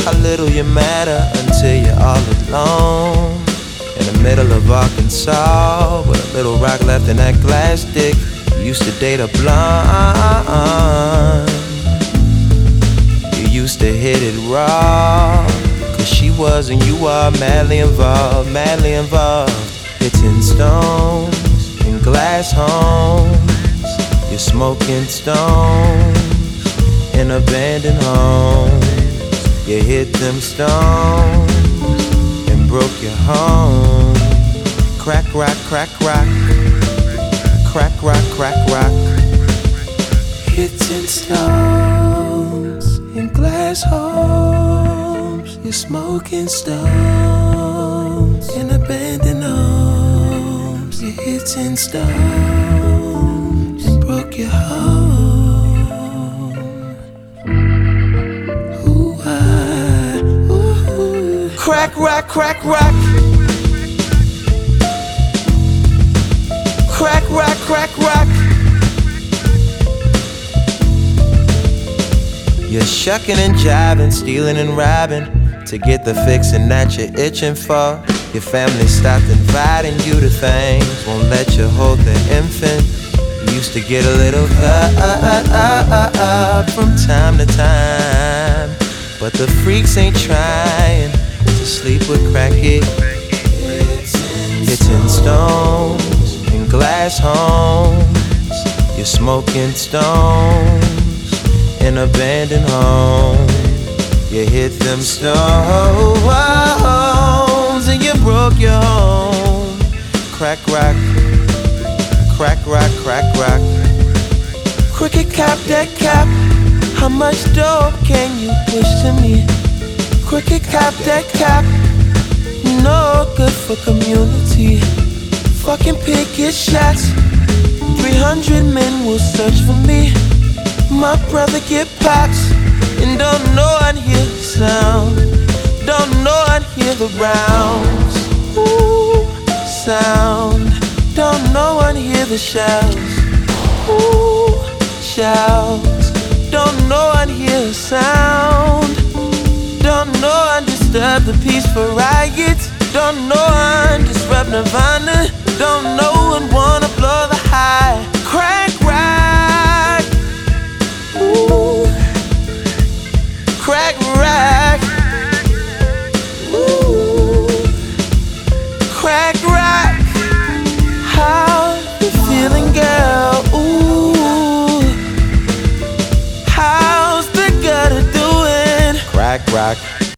how little you matter until you're all alone in the middle of Arkansas with a little rock left in that glass dick. You used to date a blonde. You used to hit it raw, cause she was and you are madly involved, madly involved. Hitting stones in glass homes. You're smoking stones in abandoned homes. You hit them stones and broke your home. Crack rock, crack rock. Crack rock, crack rock. Hitting stones in glass homes. You're smoking stones in abandoned homes. You're hitting stones and broke your home. Ooh, ooh. Crack rock, crack rock. Crack rock, crack rock. You're shucking and jiving, stealing and robbing to get the fixin' that you're itching for. Your family stopped inviting you to things, won't let you hold the infant. You used to get a little from time to time, but the freaks ain't trying to sleep with crackhead. Hitting stones in glass homes. You're smoking stones in abandoned homes. You hit them stones and you broke your home. Crack rock, crack rock, crack rock. Crooked cop, that cop. How much dope can you push to me? Crooked cop, that cop. No good for community. Fucking picket shots. 300 men will search for me. My brother get pops and don't know I'd hear the sound. Don't know I'd hear the rounds. Ooh, sound. Don't know I'd hear the shouts. Ooh, shouts. Don't know I'd hear the sound. Don't know I'd disturb the peaceful riots. Don't know I'd disrupt Nirvana. Don't know I'd wanna blow the high. Crack rock. Ooh. Crack rock. Ooh. Crack rock.